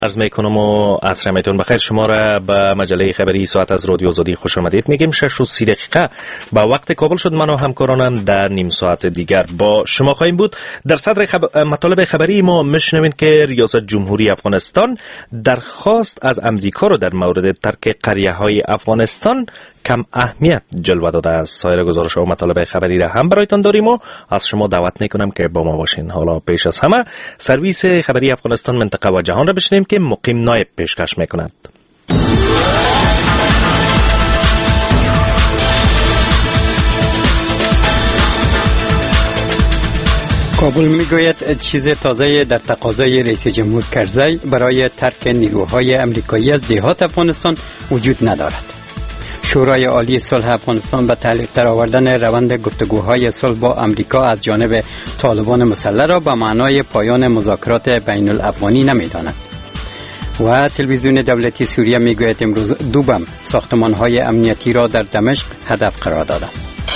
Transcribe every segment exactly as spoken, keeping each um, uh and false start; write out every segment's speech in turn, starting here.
عرض میکنم و عصر میتون بخیر. شما را به مجله خبری ساعت از رادیو آزادی خوش آمدید میگیم. شش و سی دقیقه با وقت کابل شد. من و همکارانم در نیم ساعت دیگر با شما خواهیم بود. در صدر خب... مطالب خبری ما میشنوین که ریاست جمهوری افغانستان درخواست از امریکا رو در مورد ترک قریه های افغانستان کم اهمیت جلوه داده است. سایر گزارش و مطالب خبری را هم برایتان داریم و از شما دعوت میکنم که با ما باشین. حالا پیش از همه سرویس خبری افغانستان منطقه و جهان را بشنویم که مقیم نایب پیشکش میکند. کابل میگوید چیز تازه در تقاضای رئیس جمهور کرزی برای ترک نیروهای امریکایی از دهات افغانستان وجود ندارد. شورای عالی صلح افغانستان به تعلیق درآوردن روند گفتگوهای صلح با امریکا از جانب طالبان مسلح را به معنای پایان مذاکرات بین الافغانی نمی‌داند. و تلویزیون دولتی سوریه میگوید امروز دو بم ساختمان‌های امنیتی را در دمشق هدف قرار دادند.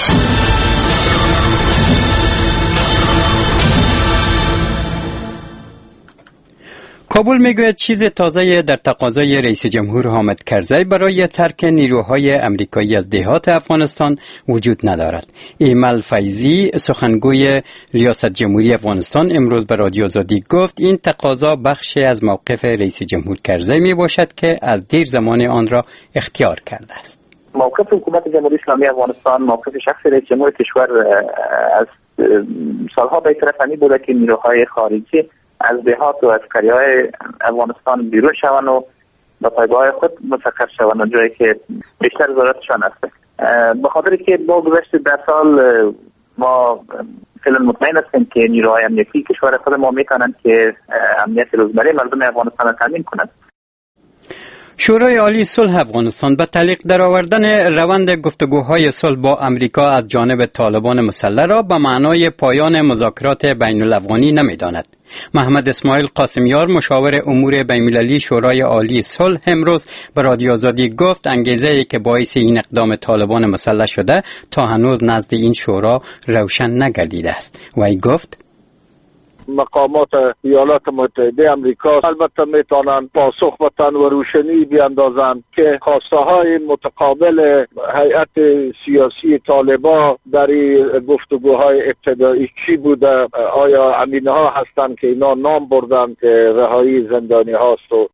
کابل میگوید چیز تازه در تقاضای رئیس جمهور حامد کرزی برای ترک نیروهای امریکایی از دهات افغانستان وجود ندارد. ایمل فیضی سخنگوی ریاست جمهوری افغانستان امروز به رادیو آزادی گفت این تقاضا بخشی از موقف رئیس جمهور کرزی می باشد که از دیر زمان آن را اختیار کرده است. موقف حکومت جمهوری اسلامی افغانستان، موقف شخص رئیس جمهور کشور از سالها بی‌طرفانه بوده که نیروهای خارجی از دهات و از قریه‌های افغانستان بیرون شوند و به پایگاه خود مستقر شوند و جایی که بیشتر ضرورتشان است. به خاطر که با گذشت ده سال ما فعلا مطمئن هستیم که نیروهای امنیتی کشور خود ما میتونند که امنیت روزمره مردم افغانستان را تامین کنند. شورای عالی صلح افغانستان به تعلیق درآوردن روند گفتگوهای صلح با امریکا از جانب طالبان مسلح را به معنای پایان مذاکرات بین الافغانی نمی‌داند. محمد اسماعیل قاسمیار مشاور امور بین‌المللی شورای عالی صلح امروز به رادیو آزادی گفت انگیزه‌ای که باعث این اقدام طالبان مسلح شده تا هنوز نزد این شورا روشن نگردیده است. وی گفت مقامات ایالات متحده امریکا البته میتونن پاسخ بدن و روشنی بیاندازند که خواسته های متقابل هیئت سیاسی طالبان در گفتگوهای ابتدایی چی بوده، آیا امینه ها هستند که اینا نام بردن که رهایی زندانی هاست. و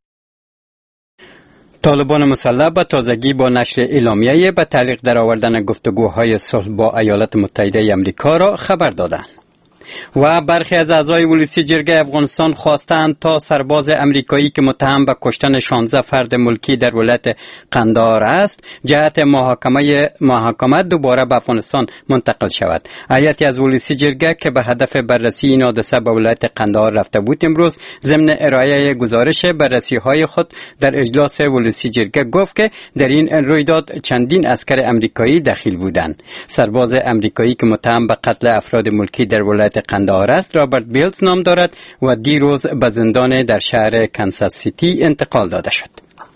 طالبان مسلح به تازگی با نشر اعلامیه به تعلیق درآوردن گفتگوهای صلح با ایالات متحده امریکا را خبر دادند. و برخی از اعضای ولسی جرگه افغانستان خواستند تا سرباز امریکایی که متهم به کشتن شانزده فرد ملکی در ولایت قندهار است جهت محاکمه محاکمه دوباره به افغانستان منتقل شود. هیئتی از ولسی جرگه که به هدف بررسی این حادثه به ولایت قندهار رفته بود امروز ضمن ارائه گزارش بررسی های خود در اجلاس ولسی جرگه گفت که در این رویداد چندین عسکر امریکایی دخیل بودند. سرباز امریکایی که متهم به قتل افراد ملکی در ولایت قندهار است رابرت بیلز نام دارد و دیروز به زندان در شهر کانساس سیتی انتقال داده شد.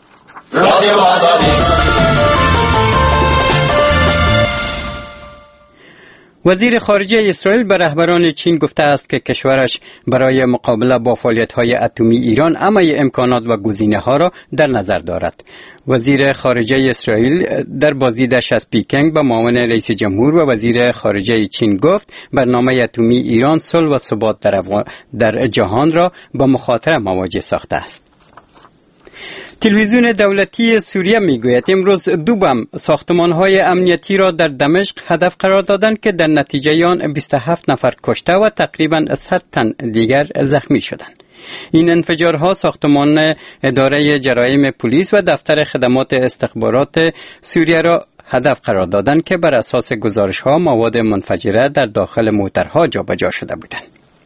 وزیر خارجه اسرائیل به رهبران چین گفته است که کشورش برای مقابله با فعالیت‌های اتمی ایران همه امکانات و گزینه‌ها را در نظر دارد. وزیر خارجه اسرائیل در بازدیدش از پیکنگ به معاون رئیس جمهور و وزیر خارجه چین گفت برنامه اتمی ایران صلح و ثبات در, افغ... در جهان را با مخاطره مواجه ساخته است. تلویزیون دولتی سوریه میگوید امروز دو بم ساختمان‌های امنیتی را در دمشق هدف قرار دادند که در نتیجه آن بیست و هفت نفر کشته و تقریباً صد تن دیگر زخمی شدند. این انفجارها ساختمان اداره جرایم پلیس و دفتر خدمات استخبارات سوریه را هدف قرار دادند که بر اساس گزارش‌ها مواد منفجره در داخل موترها جابجا شده بودند.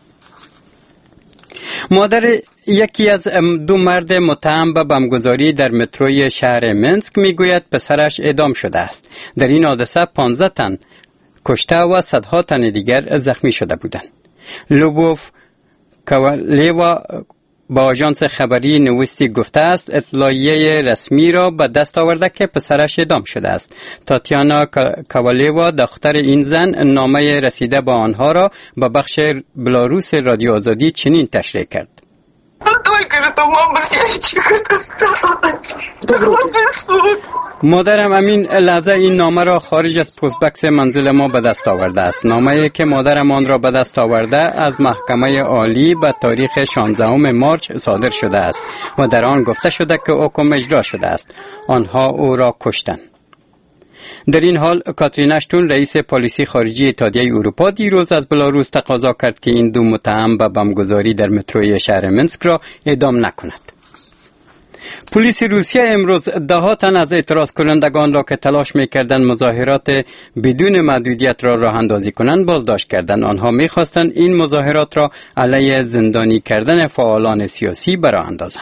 مادر یکی از دو مرد متهم به بمبگذاری در متروی شهر منسک میگوید پسرش اعدام شده است. در این حادثه پانزده تن کشته و صدها تن دیگر زخمی شده بودند. لوبوف کوالیوا با آژانس خبری نوستی گفته است اطلاعیه رسمی را به دست آورده که پسرش اعدام شده است. تاتیانا کوالیوا دختر این زن نامه رسیده با آنها را به بخش بلاروس رادیو آزادی چنین تشریح کرد. مادرم همین لحظه این نامه را خارج از پست بکس منزل ما به دست آورده است. نامه‌ای که مادرم آن را به دست آورده از محکمه عالی به تاریخ شانزدهم مارس صادر شده است و در آن گفته شده که حکم اجرا شده است. آنها او را کشتند. در این حال کاترین اشتون رئیس پالیسی خارجی اتحادیه اروپا دیروز از بلاروس تقاضا کرد که این دو متهم به بمبگذاری در متروی شهر منسک را اعدام نکند. پلیس روسیه امروز ده ها تن از اعتراض کنندگان را که تلاش می‌کردند مظاهرات بدون محدودیت را راه اندازی کنند بازداشت کردند. آنها می‌خواستند این مظاهرات را علیه زندانی کردن فعالان سیاسی براه اندازند.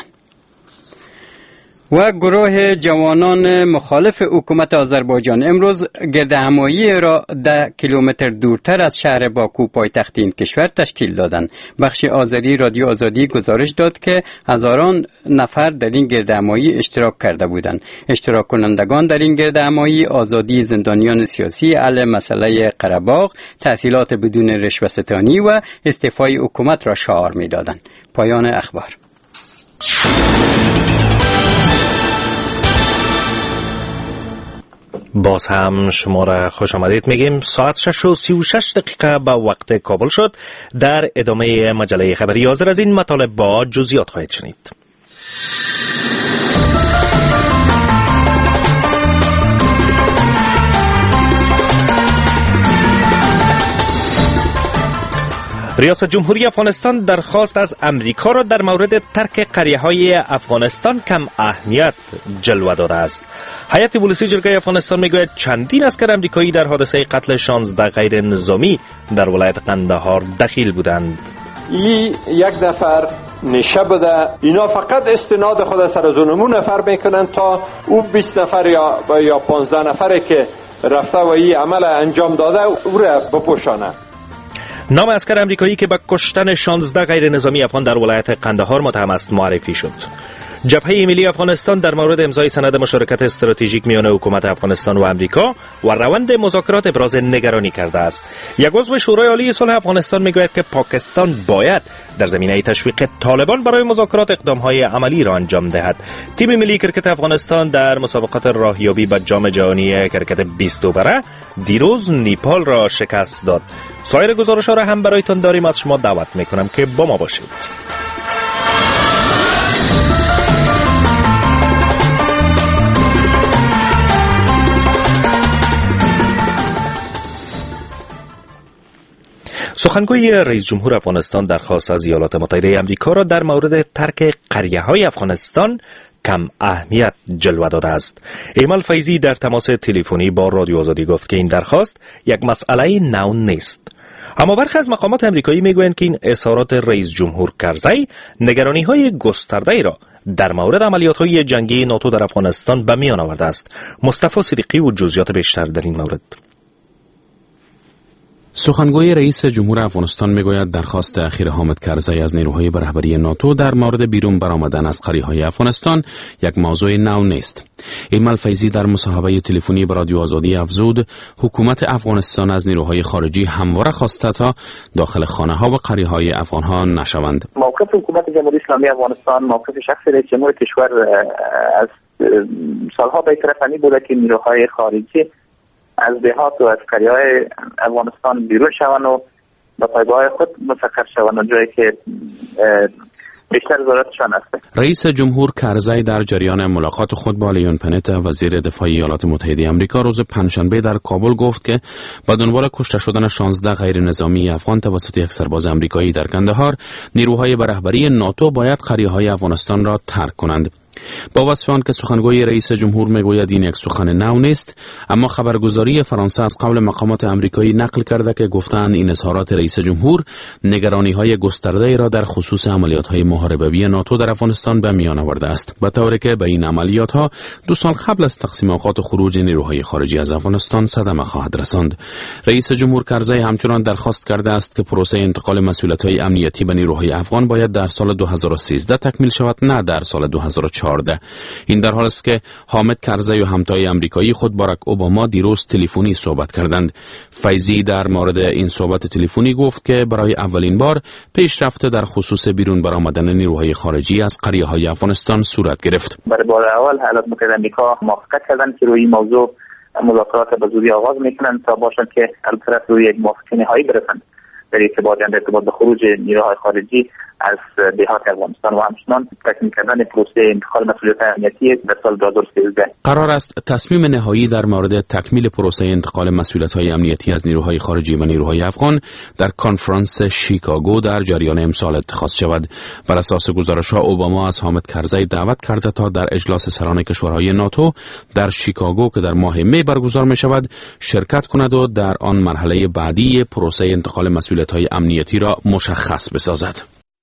و گروه جوانان مخالف حکومت آذربایجان امروز گردهمایی را ده کیلومتر دورتر از شهر باکو پایتخت این کشور تشکیل دادند. بخش آذری رادیو آزادی گزارش داد که هزاران نفر در این گردهمایی اشتراک کرده بودند. اشتراک کنندگان در این گردهمایی آزادی زندانیان سیاسی، حل مسئله قره‌باغ، تحصیلات بدون رشوه‌ستانی و استعفای حکومت را شعار می‌دادند. پایان اخبار. باز هم شما را خوش آمدید میگیم. ساعت شش و سی و شش دقیقه به وقت کابل شد. در ادامه مجله خبری حاضر از این مطالب با جزئیات خواهید شنید. ریاست جمهوری افغانستان درخواست از امریکا را در مورد ترک قریه‌های افغانستان کم اهمیت جلوه داده است. هیئت پلیسی جرگه افغانستان میگوید چندین اسکر امریکایی در حادثه قتل شانزده غیر نظامی در ولایت قندهار دخیل بودند. این یک نفر نشه بوده، اینا فقط استناد خود سر از اونمون نفر میکنن تا او بیست نفر یا یا پانزده نفره که رفته و این عمل انجام داده او را بپوشانه. نام اسکر امریکایی که به کشتن شانزده غیر نظامی افغان در ولایت قندهار متهم است معرفی شد. جبهه ملی افغانستان در مورد امضای سند مشارکت استراتژیک میان حکومت افغانستان و امریکا و روند مذاکرات ابراز نگرانی کرده است. یک عضو شورای عالی صلح افغانستان میگوید که پاکستان باید در زمینه تشویق طالبان برای مذاکرات اقدام‌های عملی را انجام دهد. تیم ملی کرکت افغانستان در مسابقات راهیابی به جام جهانی کرکت بیست اووره دیروز نیپال را شکست داد. سایر گزارش‌ها را هم برایتان داریم. از شما دعوت می‌کنم که با ما باشید. سخنگوی رئیس جمهور افغانستان درخواست از ایالات متحده آمریکا را در مورد ترک قریه‌های افغانستان کم اهمیت جلوه داده است. ایمال فیضی در تماس تلفنی با رادیو آزادی گفت که این درخواست یک مسئله نو نیست. اما برخی از مقامات آمریکایی میگویند که این اظهارات رئیس جمهور کرزی نگرانی‌های گسترده‌ای را در مورد عملیات‌های جنگی ناتو در افغانستان به میان آورده است. مصطفی صدیقی و جزئیات بیشتر در این مورد. سخنگوی رئیس جمهور افغانستان میگوید درخواست اخیر حامد کرزی از نیروهای به رهبری ناتو در مورد بیرون برآمدن از قریه‌های افغانستان یک موضوع نو نیست. ایمال فیضی در مصاحبه تلفنی با رادیو آزادی افزود حکومت افغانستان از نیروهای خارجی همواره خواسته تا داخل خانه‌ها و قریه‌های افغان‌ها نشوند. موقف حکومت جمهوری اسلامی افغانستان، موقف شخصی رئیس جمهور کشور از سالها به طرفانی بوده که نیروهای خارجی از دهات و از قریه‌های افغانستان بیرون شوند و به پایگاه خود مستقر شوند، جایی که بیشتر ضرورتشان است. رئیس جمهور کرزی در جریان ملاقات خود با لیون پنت وزیر دفاع ایالات متحده آمریکا روز پنجشنبه در کابل گفت که با دنبال کشته شدن شانزده غیر نظامی افغان توسط یک سرباز آمریکایی در قندهار، نیروهای به رهبری ناتو باید قریه‌های افغانستان را ترک کنند. با وصف آن که سخنگوی رئیس جمهور میگوید این یک سخن نو نیست، اما خبرگزاری فرانسه از قول مقامات آمریکایی نقل کرده که گفتند این اظهارات رئیس جمهور نگرانی‌های گسترده‌ای را در خصوص عملیات‌های محاربه‌ای ناتو در افغانستان به میان آورده است، به طوری که به این عملیات‌ها دو سال قبل از تقسیم اوقات خروج نیروهای خارجی از افغانستان صدمه خواهد رساند. رئیس جمهور کرزی همچنان درخواست کرده است که پروسه انتقال مسئولیت‌های امنیتی به نیروهای افغان باید در سال دو هزار و سیزده تکمیل شود، نه در سال دو هزار و چهارده. قرار ده. این در حال است که حامد کرزی و همتای آمریکایی خود باراک اوباما دیروز تلفنی صحبت کردند. فیضی در مورد این صحبت تلفنی گفت که برای اولین بار پیشرفت در خصوص بیرون برآمدن نیروهای خارجی از قریه‌های افغانستان صورت گرفت. برای بار اول ایالات متحده آمریکا موافقت کردند که روی این موضوع مذاکرات به زودی آغاز میکنند تا باشند که البته روی یک موافقه نهایی برسند در ارتباط ارتباط به خروج نیروهای خارجی از دهات افغانستان و همچنان تکمیل کردن پروسه انتقال مسئولیت امنیتی در سال دو هزار و سیزده. قرار است تصمیم نهایی در مورد تکمیل پروسه انتقال مسئولیت‌های امنیتی از نیروهای خارجی و نیروهای افغان در کنفرانس شیکاگو در جریان امسال اتخاذ شود. بر اساس گزارش‌ها اوباما از حامد کرزی دعوت کرده تا در اجلاس سران کشورهای ناتو در شیکاگو که در ماه می برگزار می‌شود شرکت کند و در آن مرحله بعدی پروسه انتقال مسئولیت‌های امنیتی را مشخص بسازد.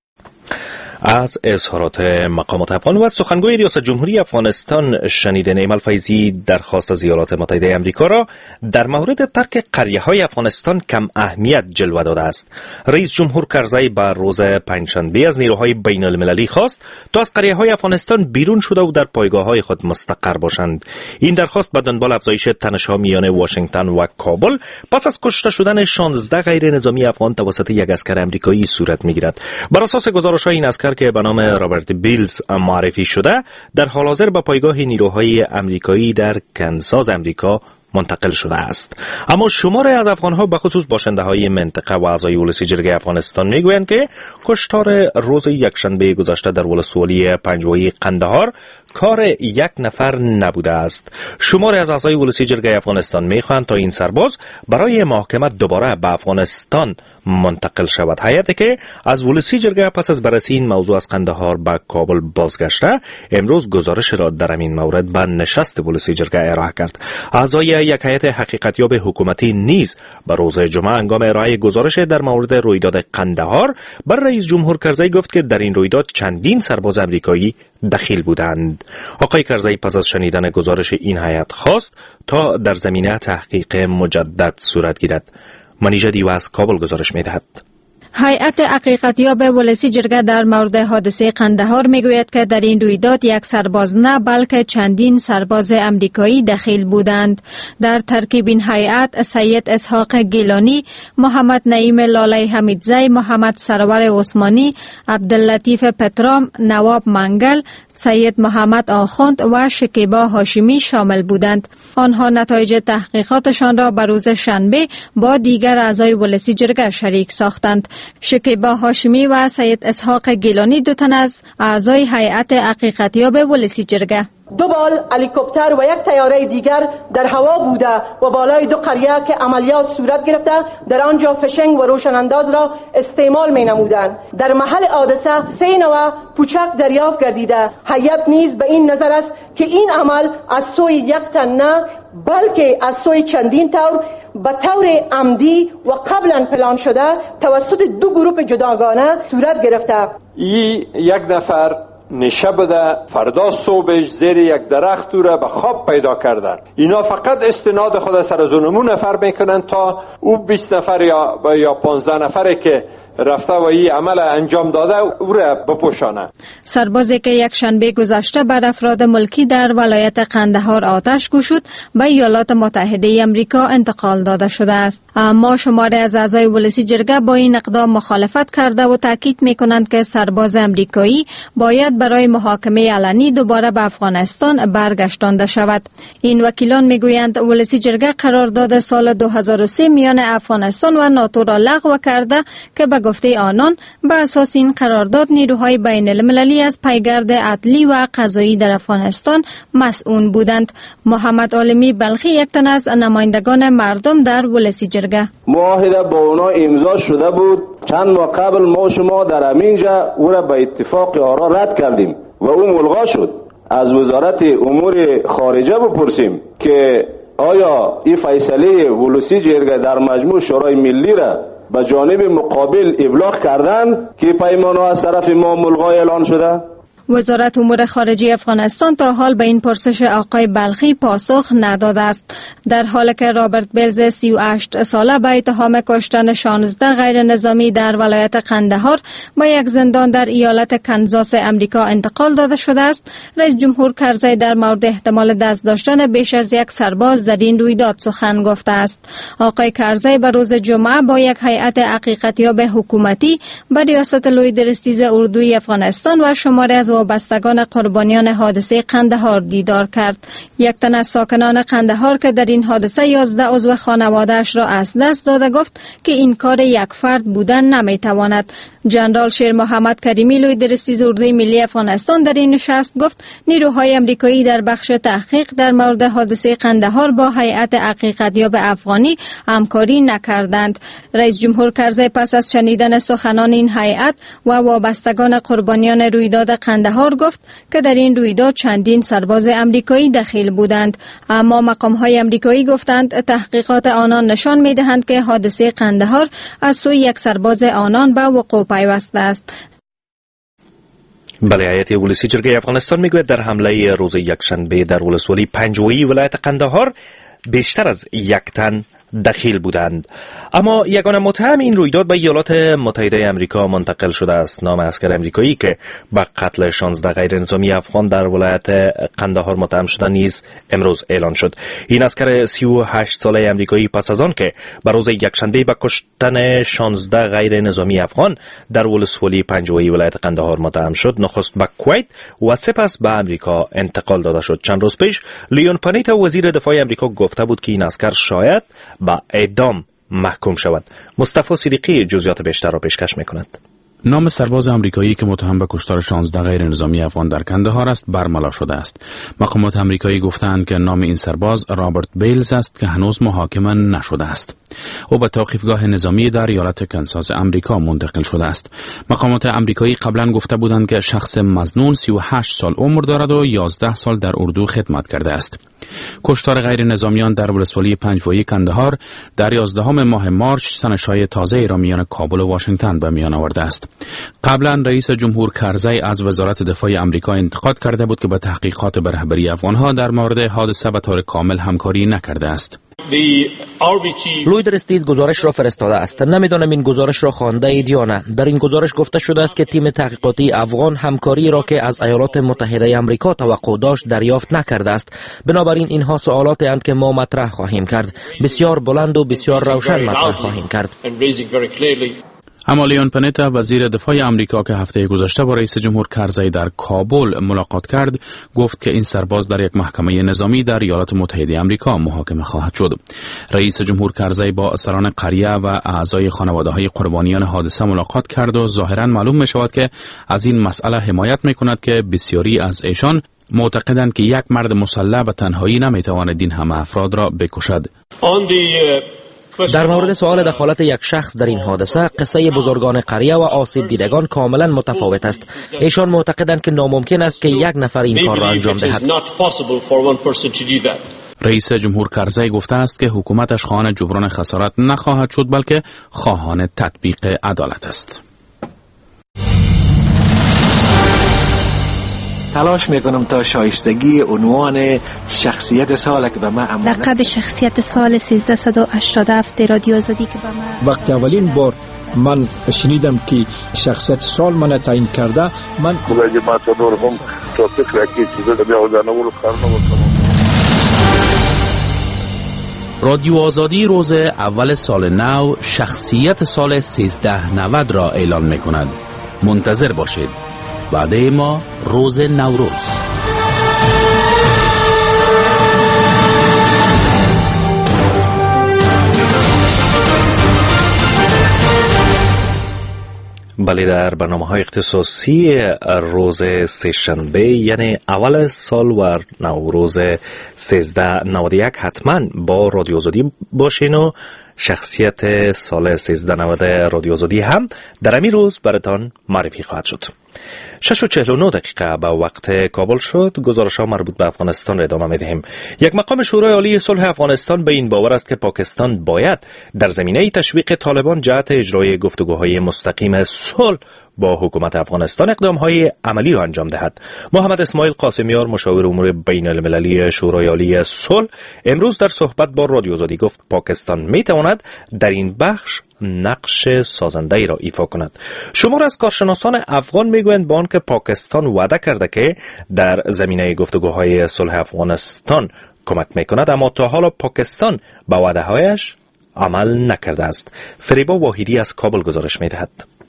از اظهارات مقامات افغان و از سخنگوی ریاست جمهوری افغانستان شنیدین ایمل فیضی درخواست از ایالات متحده آمریکا را در مورد ترک قریه‌های افغانستان کم اهمیت جلوه داده است. رئیس جمهور کرزی بر روز پنجشنبه از نیروهای بین المللی خواست تا از قریه‌های افغانستان بیرون شده و در پایگاه‌های خود مستقر باشند. این درخواست به دنبال افزایش تنش‌ها میان واشنگتن و کابل پس از کشته شدن شانزده غیر نظامی افغان توسط یک اسکر آمریکایی صورت می‌گیرد. بر اساس گزارش‌های این اسکر که به نام رابرت بیلز معرفی شده در حال حاضر به پایگاه نیروهای آمریکایی در کنساس آمریکا منتقل شده است. اما شماری از افغان‌ها به خصوص باشنده‌های منطقه و اعضای ولسی جرگه افغانستان میگویند که کشتار روز یکشنبه گذشته در ولسوالی پنجوایی قندهار کار یک نفر نبوده است. شماری از اعضای ولسی جرگه افغانستان میخواهند تا این سرباز برای محاکمه دوباره به افغانستان منتقل شود. هیئتی که از ولسی جرگه پس از بررسی این موضوع از قندهار به کابل بازگشته امروز گزارش را در این مورد به نشست ولسی جرگه ارائه کرد. اعضای یک هیئت حقیقتیاب حکومتی نیز به روز جمعه هنگام ارائه گزارش در مورد رویداد قندهار بر رئیس جمهور کرزی گفت که در این رویداد چندین سرباز آمریکایی دخیل بودند. آقای کرزی پس از شنیدن گزارش این هیئت خواست تا در زمینه تحقیق مجدد صورت گیرد. منیژه دیو از کابل گزارش می‌دهد. هیئت حقیقتیاب ولسی جرگه در مورد حادثه قندهار میگوید که در این رویداد یک سرباز نه بلکه چندین سرباز امریکایی دخیل بودند. در ترکیب این هیئت سید اسحاق گیلانی، محمد نعیم لاله حمیدزی، محمد سرور عثمانی، عبداللطیف پترام، نواب منگل، سید محمد آخوند و شکیبا هاشمی شامل بودند. آنها نتایج تحقیقاتشان را بر روز شنبه با دیگر اعضای ولسی جرگه شریک ساختند. شکیبا هاشمی و سید اسحاق گیلانی دو تن از اعضای هیئت حقیقتیاب ولسی جرگه دو بال هلیکوپتر و یک طیاره دیگر در هوا بوده و بالای دو قریه که عملیات صورت گرفته در آنجا فشنگ و روشنانداز را استعمال می نمودند. در محل حادثه سه نوع پوچک دریافت گردیده. هیئت نیز به این نظر است که این عمل از سوی یک تن نه بلکه از سوی چندین طور به طور عمدی و قبلا پلان شده توسط دو گروه جداگانه صورت گرفته. این یک نفر نشه بوده فردا صبحش زیر یک درخت او را به خواب پیدا کردن. اینا فقط استناد خود سر از اونمون نفر میکنن تا او بیست نفر یا یا پانزده نفره که رفته و این عمل انجام داده او را بپوشانه. سربازی که یک شنبه گذشته بر افراد ملکی در ولایت قندهار آتش گشود به ایالات متحده آمریکا انتقال داده شده است. اما شماری از اعضای ولسی جرگه با این اقدام مخالفت کرده و تاکید میکنند که سرباز آمریکایی باید برای محاکمه علنی دوباره به افغانستان برگشتانده شود. این وکیلان میگویند ولسی جرگه قرارداد سال دو هزار و سه میان افغانستان و ناتو را لغو کرده که به گفته آنان به اساس این قرارداد نیروهای بین المللی از پیگرد عدلی و قضایی در افغانستان مسئول بودند. محمد عالمی بلخی یک تن از نمایندگان مردم در ولسی جرگه: معاهده با اونا امضا شده بود. چند ماه قبل ما شما در همینجا او را به اتفاق آرا رد کردیم و او ملغا شد. از وزارت امور خارجه بپرسیم که آیا این فیصله ولسی جرگه در مجموع شورای ملی را به جانب مقابل ابلاغ کردن که پیمان از طرف ما ملغا اعلان شده؟ وزارت امور خارجه افغانستان تا حال به این پرسش آقای بلخی پاسخ نداده است، در حالی که رابرت بیلز سی و هشت ساله به اتهام کشتن شانزده غیر نظامی در ولایت قندهار با یک زندان در ایالت کنزاس امریکا انتقال داده شده است. رئیس جمهور کرزی در مورد احتمال دست داشتن بیش از یک سرباز در این رویداد سخن گفته است. آقای کرزی به روز جمعه با یک هیئت حقیقتیاب حکومتی به ریاست لوی درستیز اردوی افغانستان و شماری از وابستگان قربانیان حادثه قندهار دیدار کرد. یک تن از ساکنان قندهار که در این حادثه یازده عضو خانواده‌اش را از دست داده گفت که این کار یک فرد بودن نمیتواند. جنرال شیر محمد کریمی لوی درستیز اردوی ملی افغانستان در این نشست گفت نیروهای امریکایی در بخش تحقیق در مورد حادثه قندهار با هیئت حقیقتیاب افغانی همکاری نکردند. رئیس جمهور کرزی پس از شنیدن سخنان این هیئت و وابستگان قربانیان رویداد قندهار گفت که در این رویداد چندین سرباز امریکایی دخیل بودند، اما مقام‌های امریکایی گفتند تحقیقات آنان نشان می‌دهند که حادثه قندهار از سوی یک سرباز آنان به وقوع پیوسته است. بله، هیئت ولسی جرگه افغانستان میگوید در حمله روز یکشنبه در ولسوالی پنجوئی ولایت قندهار بیشتر از یک تن دخیل بودند، اما یگانه متهم این رویداد به ایالات متحده امریکا منتقل شده است. نام اسکر امریکایی که به قتل شانزده غیر نظامی افغان در ولایت قندهار متهم شده نیز امروز اعلان شد. این اسکر سی و هشت ساله امریکایی پس از آن که به روز یکشنبه به کشتن شانزده غیر نظامی افغان در ولسوالی پنجوئی ولایت قندهار متهم شد، نخست به کویت و سپس به امریکا انتقال داده شد. چند روز پیش لیون پانیتا وزیر دفاع امریکا گفته بود که این اسکر شاید با اعدام محکوم شود. مصطفی صدیقی جزئیات بیشتر را پیشکش می‌کند. نام سرباز آمریکایی که متهم به کشتار شانزده غیر نظامی افغان در کندهار است برملا شده است. مقامات آمریکایی گفتند که نام این سرباز رابرت بیلز است که هنوز محاکمه نشده است. او به توقیفگاه نظامی در ایالت کنساس امریکا منتقل شده است. مقامات آمریکایی قبلا گفته بودند که شخص مظنون سی و هشت سال عمر دارد و یازده سال در اردو خدمت کرده است. کشتار غیر نظامیان در ولسوالی پنجوئی کندهار در یازدهم ماه مارچ تنش‌های تازه‌ای را میان کابل و واشنگتن به میان آورده است. قبلا رئیس جمهور کرزی از وزارت دفاع امریکا انتقاد کرده بود که به تحقیقات به رهبری افغان‌ها در مورد حادثه به طور کامل همکاری نکرده است. لوی درستیز گزارش را فرستاده است. نمیدانم این گزارش را خوانده اید یا نه. در این گزارش گفته شده است که تیم تحقیقاتی افغان همکاری را که از ایالات متحده آمریکا توقع داشت دریافت نکرده است. بنابراین اینها سوالاتی اند که ما مطرح خواهیم کرد. بسیار بلند و بسیار روشن مطرح خواهیم کرد. اما لیون پانیتا وزیر دفاع امریکا که هفته گذشته با رئیس جمهور کرزی در کابل ملاقات کرد گفت که این سرباز در یک محکمه نظامی در ایالات متحده امریکا محاکمه خواهد شد. رئیس جمهور کرزی با اسران قریه و اعضای خانواده‌های قربانیان حادثه ملاقات کرد و ظاهرا معلوم می شود که از این مسئله حمایت می کند که بسیاری از ایشان معتقدند که یک مرد مسلح به تنهایی نمی تواند این همه افراد را بکشد. در مورد سوال دخالت یک شخص در این حادثه، قصه بزرگان قریه و آسیب دیدگان کاملا متفاوت است. ایشان معتقدند که ناممکن است که یک نفر این کار را انجام دهد. رئیس جمهور کرزی گفته است که حکومتش خواهان جبران خسارت نخواهد شد بلکه خواهان تطبیق عدالت است. تلاش میکنم تا شایستگی عنوان شخصیت سال که به من امانت لقب شخصیت سال سیزده و هشتاد و هفت رادیو آزادی که به من وقتی اولین بار من شنیدم که شخصیت سال من تعیین کرده، من بگه ما تا دور هم تا فکر کی چیزا بیا ودانولو کارونه وکړم. رادیو آزادی روز اول سال نو شخصیت سال سیزده نود را اعلان میکند. منتظر باشید. بعد ما روز نوروز. بله، در برنامه‌های اختصاصی روز سه‌شنبه یعنی اول سال و نوروز سیزده نود و یک حتما با رادیو آزادی باشین و شخصیت سال سیزده نود رادیو آزادی هم در همین روز براتان معرفی خواهد شد. شش و چهل و نه دقیقه به وقت کابل شد. گزارش ها مربوط به افغانستان را ادامه می‌دهیم. یک مقام شورای عالی صلح افغانستان به این باور است که پاکستان باید در زمینه تشویق طالبان جهت اجرای گفتگوهای مستقیم صلح با حکومت افغانستان اقدام‌های عملی را انجام دهد. محمد اسماعیل قاسمیار مشاور امور بین المللی شورای عالی صلح امروز در صحبت با رادیو آزادی گفت پاکستان می‌تواند در این بخش نقش سازنده‌ای را ایفا کند. شمار از کارشناسان افغان میگویند با آنکه پاکستان وعده کرده که در زمینه گفتگوهای صلح افغانستان کمک میکند، اما تا حالا پاکستان به وعده‌هایش عمل نکرده است. فریبا واحدی از کابل گزارش میدهد.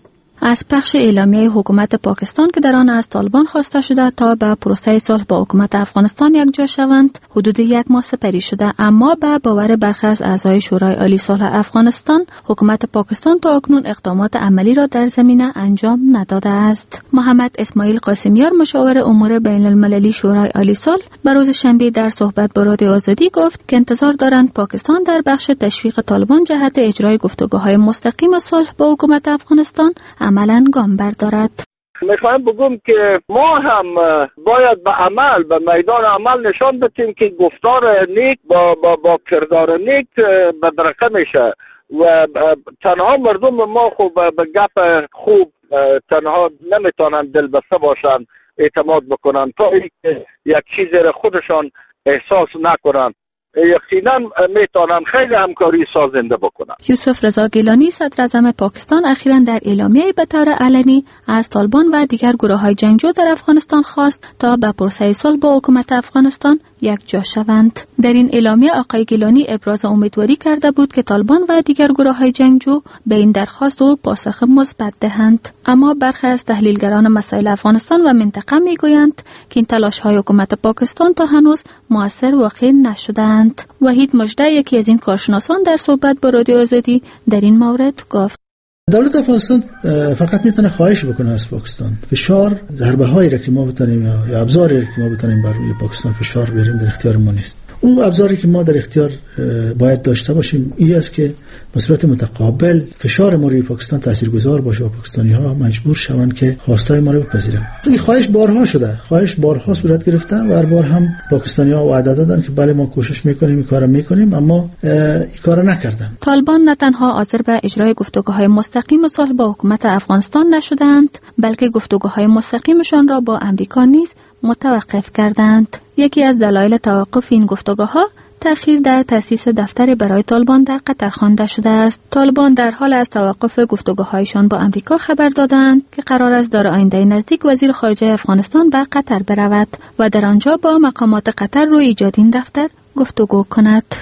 از پخش اعلامیه حکومت پاکستان که در آن از طالبان خواسته شده تا به پروسه صلح با حکومت افغانستان یکجا شوند حدود یک ماه سپری شده، اما به باور برخی از اعضای شورای عالی صلح افغانستان حکومت پاکستان تا اکنون اقدامات عملی را در زمینه انجام نداده است. محمد اسماعیل قاسمیار مشاور امور بین المللی شورای عالی صلح به روز شنبه در صحبت با رادیو آزادی گفت که انتظار دارند پاکستان در بخش تشویق طالبان جهت اجرای گفتگوهای مستقیم صلح با حکومت افغانستان عملاً گام بردارد. میخوایم بگم که ما هم باید به عمل به میدان عمل نشان بدیم که گفتار نیک با با, با کردار نیک بدرقه میشه و تنها مردم ما خوب به گپ خوب تنها نمیتونن دل بسته باشن، اعتماد بکنن تا اینکه یک چیزی را خودشان احساس نکنن. یقینا میتونن خیلی همکاری سازنده بکنن. یوسف رضا گیلانی صدر اعظم پاکستان اخیراً در اعلامیه به طور علنی از طالبان و دیگر گروه‌های جنگجو در افغانستان خواست تا به پروسه صلح با حکومت افغانستان یکجا شوند. در این اعلامیه آقای گیلانی ابراز امیدواری کرده بود که طالبان و دیگر گروه‌های جنگجو به این درخواست و پاسخ مثبت دهند، اما برخی از تحلیلگران مسائل افغانستان و منطقه میگویند که این تلاش‌های حکومت پاکستان تا هنوز مؤثر واقع نشدند. وحید مجده یکی از این کارشناسان در صحبت با رادیو آزادی در این مورد گفت دولت افغانستان فقط میتونه خواهش بکنه از پاکستان فشار ضربه هایی را که ما بتونیم یا ابزاری که ما بتونیم بر روی پاکستان فشار بیاریم در اختیار ما نیست. اون ابزاری که ما در اختیار باید داشته باشیم این است که به صورت متقابل فشار ما روی پاکستان تاثیرگذار باشه و پاکستانی ها مجبور شوند که خواستای ما رو بپذیرن. این خواهش بارها شده، خواهش بارها صورت گرفته و هر بار هم پاکستانی ها وعده دادن که بله ما کوشش میکنیم این کارو میکنیم، اما این کارو نکردن. طالبان نه تنها حاضر به اجرای گفتگوهای مستقیم صلح با حکومت افغانستان نشدند، بلکه گفتگوهای مستقیمشان را با امریکا نیز متوقف کردند. یکی از دلایل توقف این گفتگوها تأخیر در تأسیس دفتر برای طالبان در قطر خوانده شده است. طالبان در حال از توقف گفتگوهایشان با امریکا خبر دادند که قرار است در آینده نزدیک وزیر خارجه افغانستان به قطر برود و در آنجا با مقامات قطر روی ایجاد این دفتر گفتگو کند.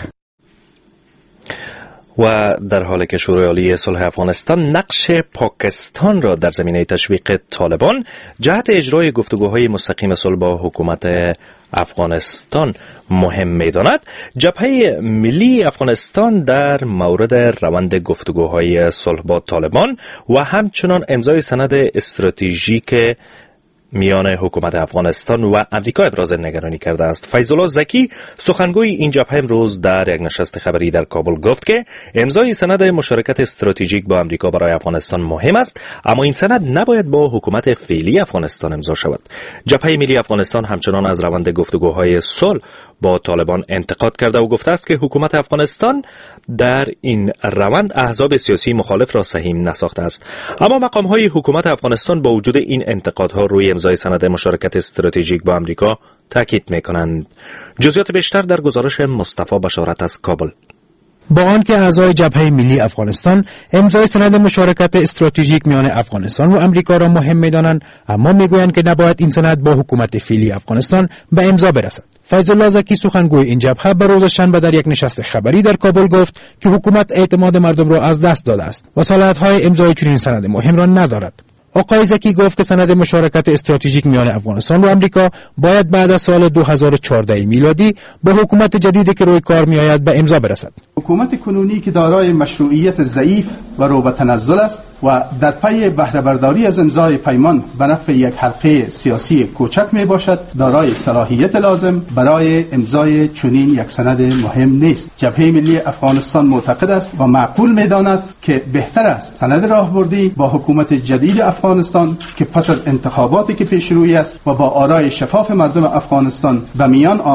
و در حالی که شورای عالی صلح افغانستان نقش پاکستان را در زمینه تشویق طالبان جهت اجرای گفتگوهای مستقیم صلح با حکومت افغانستان مهم می‌داند، جبهه ملی افغانستان در مورد روند گفتگوهای صلح با طالبان و همچنان امضای سند استراتژیک میان حکومت افغانستان و امریکا ابراز نگرانی کرده است. فیض‌الله زکی سخنگوی این جبهه امروز در یک نشست خبری در کابل گفت که امضای سند مشارکت استراتژیک با امریکا برای افغانستان مهم است، اما این سند نباید با حکومت فعلی افغانستان امضا شود. جبهه ملی افغانستان همچنان از روند گفتگوهای صلح با طالبان انتقاد کرده و گفته است که حکومت افغانستان در این روند احزاب سیاسی مخالف را سهیم نساخته است. اما مقام‌های حکومت افغانستان با وجود این انتقادها روی امضای سند مشارکت استراتژیک با امریکا تاکید می‌کنند. جزئیات بیشتر در گزارش مصطفی بشارت از کابل. با آنکه اعضای جبهه ملی افغانستان امضای سند مشارکت استراتژیک میان افغانستان و امریکا را مهم می‌دانند، اما میگویند که نباید این سند با حکومت فعلی افغانستان به امضا برسد. فیض‌الله زکی سخنگوی این جبهه به روز شنبه در یک نشست خبری در کابل گفت که حکومت اعتماد مردم را از دست داده است و صلاحیت‌های امضای چنین سند مهم را ندارد. آقای زکی گفت که سند مشارکت استراتژیک میان افغانستان و امریکا باید بعد از سال دو هزار و چهارده میلادی با حکومت جدیدی که روی کار میآید به امضا برسد. حکومت کنونی که دارای مشروعیت ضعیف و رو به تنزل است و در پی بهره برداری از امضای پیمان به نفع یک حلقه سیاسی کوچک می باشد، دارای صلاحیت لازم برای امضای چنین یک سند مهم نیست. جبهه ملی افغانستان معتقد است و معقول می داند که بهتر است سند راهبردی با حکومت جدید افغانستان که پس از انتخاباتی که پیش روی است و با آرای شفاف مردم افغانستان به میان آمده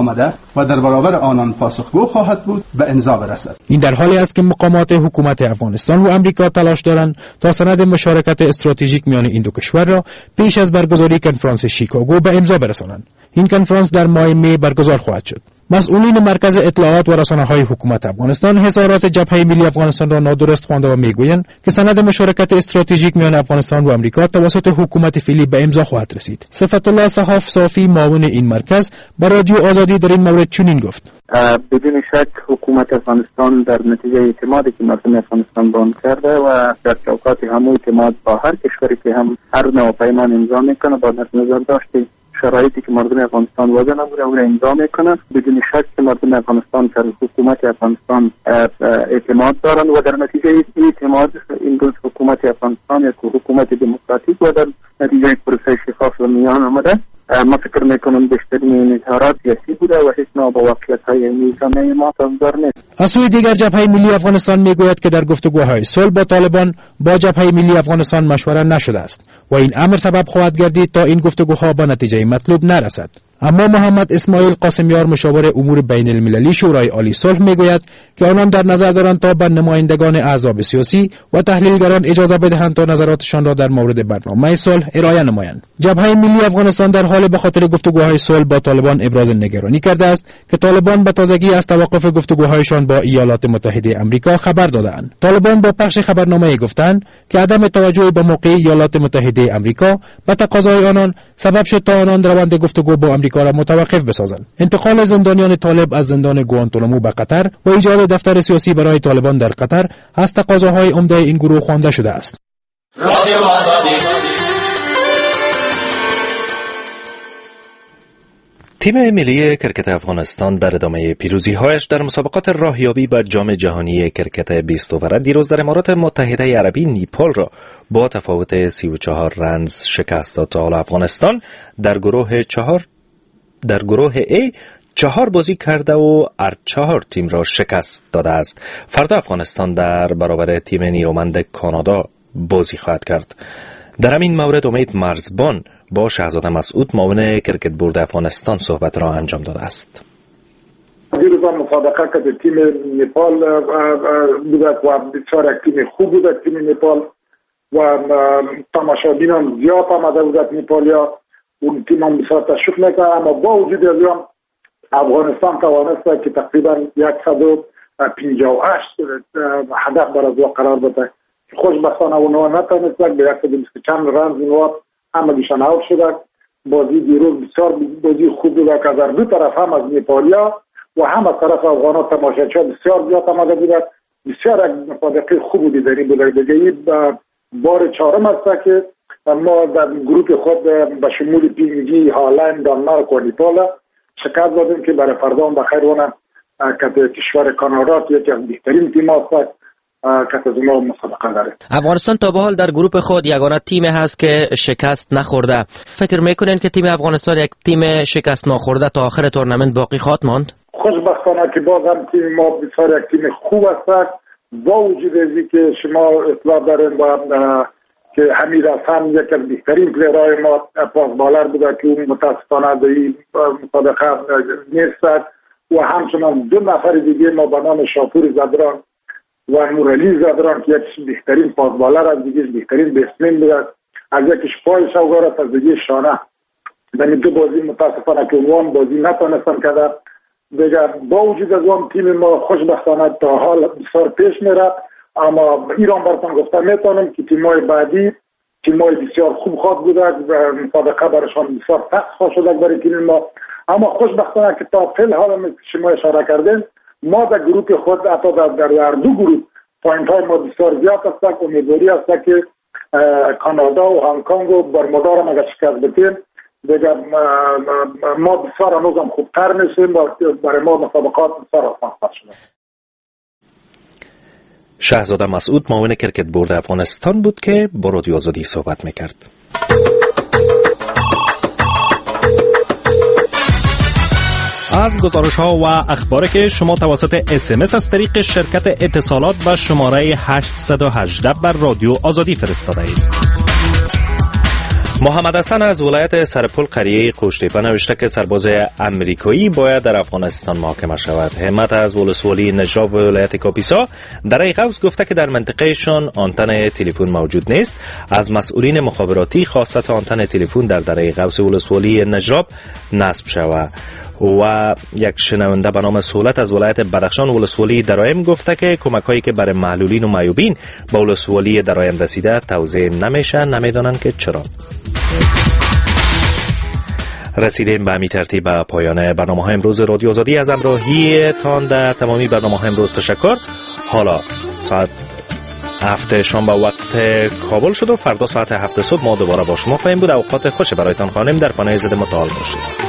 و در برابر آنان پاسخگو خواهد بود به امضا برسد. این در حالی است که مقامات حکومت افغانستان و امریکا تلاش دارند تا سند مشارکت استراتژیک میان این دو کشور را پیش از برگزاری کنفرانس شیکاگو به امضا برسانند. این کنفرانس در ماه می برگزار خواهد شد. مسئولین مرکز اطلاعات و رسانه‌های حکومت افغانستان حصارات جبهه ملی افغانستان را نادرست خوانده و میگویند که سند مشارکت استراتژیک میان افغانستان و امریکا توسط حکومت فعلی به امضا خواهد رسید. صفت الله صحاف صافی معاون این مرکز به رادیو آزادی در این مورد چنین گفت: بدون شک حکومت افغانستان در نتیجه اعتمادی که مردم افغانستان به آن کرده و در چوکات همون اعتماد با هر کشوری که هم هر نوع پیمان امضا میکنه با نظر داشته شرایطی که مردم افغانستان وضع نبوده او را امضا میکنند، بدون شک که مردم افغانستان در حکومت افغانستان اعتماد دارند و در نتیجه این اعتماد این روز حکومت افغانستان یک حکومت دموکراتیک و در نتیجه پروسه شفاف و میان آمده. ما فکر میکنم بیشترین اظهارات سیاسی بوده و هیچ نوع با واقعیت‌های علمی جامعه ما تضاد نیست. از سوی دیگر جبهه ملی افغانستان میگوید که در گفتگوهای صلح با طالبان با جبهه ملی افغانستان مشوره نشده است و این امر سبب خواهد گردید تا این گفتگوها به نتیجه مطلوب نرسد. اما محمد اسماعیل قاسمیار مشاور امور بین المللی شورای عالی صلح میگوید که آنان در نظر دارند تا به نمایندگان احزاب سیاسی و تحلیلگران اجازه بدهند تا نظراتشان را در مورد برنامه صلح ارائه نمایند. جبهه ملی افغانستان در حال به خاطر گفتگوهای صلح با طالبان ابراز نگرانی کرده است که طالبان به تازگی از توقف گفتگوهایشان با ایالات متحده آمریکا خبر دادند. طالبان با پخش خبرنامه گفتند که عدم توجه به موقع ایالات متحده آمریکا به تقاضای آنان سبب شد تا آنان روند گفتگو با آمریکا را متوقف بسازند. انتقال زندانیان طالب از زندان گوانتانامو به قطر و ایجاد دفتر سیاسی برای طالبان در قطر از تقاضاهای عمده این گروه خوانده شده است. تیم ملی کرکت افغانستان در ادامه پیروزی‌هایش در مسابقات راهیابی به جام جهانی کرکت بیست اوور دیروز در امارات متحده عربی نیپال را با تفاوت سی و چهار رنز شکست داد تا حالا افغانستان در گروه چهار در گروه A چهار بازی کرده و هر چهار تیم را شکست داده است. فردا افغانستان در برابر تیم نیرومند کانادا بازی خواهد کرد. در همین مورد امید مرزبان با شهزاده مسعود معاون کرکت بورد افغانستان صحبت را انجام داده است. دیروز مسابقه که تیم نیپال بود و بسیار یک تیم خوب بود تیم نیپال و تماشابین هم زیاد آمده بود نیپالیا، اون تیم هم بسیار تشویق میکرد، اما با وجود از آن افغانستان توانست که تقریبا صد و پنجاه و هشت هدف بر از قرار بده. خوشبختانه اونها نتونست به صد و بیست چند رنز اینها همه دیشان اوت شده. بازی دیروز بسیار بازی خوب بود که از دو طرف هم از نیپالیا و هم از طرف افغانان تماشاچی بسیار زیاد آمده بود. بسیار یک مسابقه خوب بود در این بود. دیگه بار چهارم است که ما در گروه خود به شمول پینگی، هالند، دانمارک و نیپال شکست دادیم که برای فردا به خیر ونه که کشور کانادا یکی از بهترین تیم است که ما مسابقه داره. افغانستان تا به حال در گروه خود یگانه تیم هست که شکست نخورده. فکر میکنین که تیم افغانستان یک تیم شکست نخورده تا آخر تورنمنت باقی خواهد ماند؟ خوشبختانه که باز هم تیم ما بسیار یک تیم خوب است. با وجود از که شما اطلاع دارین با که حمید حسن یک از بهترین پلیرهای ما پاس بالر بوده که اون متاسفانه در این مسابقه نیست و همچنان دو نفر دیگه ما به نام شاپور زدران و نورالی زدران که یک بهترین پاس بالر از دیگه بهترین بیسمن بوده، از یکیش پای شوگارت از دیگه شانه. در دو بازی متاسفانه که اونوان بازی نتونستن کرده. دیگه با وجود از اون تیم ما خوشبختانه تا حال بسیار پیش میره، اما ایران براتون گفتم میتونم که تیمای بعدی تیمای بسیار خوب خواهد بوده و مسابقه برایشان بسیار سخت خواهد شده برای تیم ما. اما خوشبختانه که تا فعل حال شما اشاره کردین ما در گروه خود حتی در, در دو گروه پوینت های ما بسیار زیاد است. امیدواری است که کانادا و هنگ کنگ و برمودا را مگه شکست بدیم دیگه ما بسیار هنوزم خوبتر میشیم و برای ما مسابقات بسیار آسان خواهد شده. شهزاده مسعود معاون کرکت بورد افغانستان بود که با رادیو آزادی صحبت میکرد. از گزارش ها و اخباری که شما توسط اس ام اس از طریق شرکت اتصالات و شماره هشت یک هشت بر رادیو آزادی فرستاده اید. محمد حسن از ولایت سرپل قریه قوشتیپه نوشته که سرباز امریکایی باید در افغانستان محاکمه شود. همت از ولسوالی نجراب ولایت کاپیسا در غوث گفته که در منطقهشان آنتن تلفن موجود نیست. از مسئولین مخابراتی خواسته تا آنتن تلفن در دره غوث ولسوالی نجراب نصب شود. و یک شنونده به نام سهولت از ولایت بدخشان ولسوالی درایم گفته که کمک هایی که برای معلولین و معیوبین به ولسوالی درایم رسیده توزیع نمیشه، نمیدانند که چرا. رسیدیم به همین ترتیب به پایان برنامه های امروز رادیو آزادی. از همراهی تان در تمامی برنامه های امروز تشکر. حالا ساعت هفت شنبه وقت کابل شد و فردا ساعت هفت صبح ما دوباره با شما خواهیم بود. اوقات خوش برایتان خواهیم. در پناه زد متعال باشید.